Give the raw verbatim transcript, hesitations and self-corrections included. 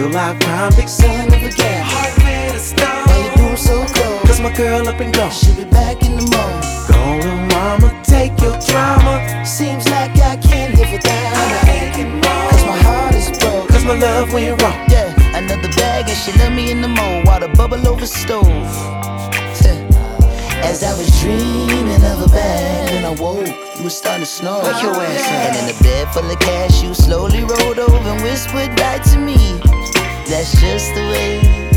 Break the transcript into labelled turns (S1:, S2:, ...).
S1: feel like crime, big son of a gas. Heart made of stone. Why you doing so cold? Cause my girl up and gone. She'll be back in the morning. Gone, little mama, take your drama. Seems like I can't live without her. Cause my heart is broke. Cause my love went wrong.
S2: Yeah, another bag and she left me in the mold while the bubble over stove. As I was dreaming of a bag, when I woke, it was starting to snow.
S1: Wake your ass up.
S2: And in a bed full of cash, you slowly rolled over and whispered right to me. That's just the way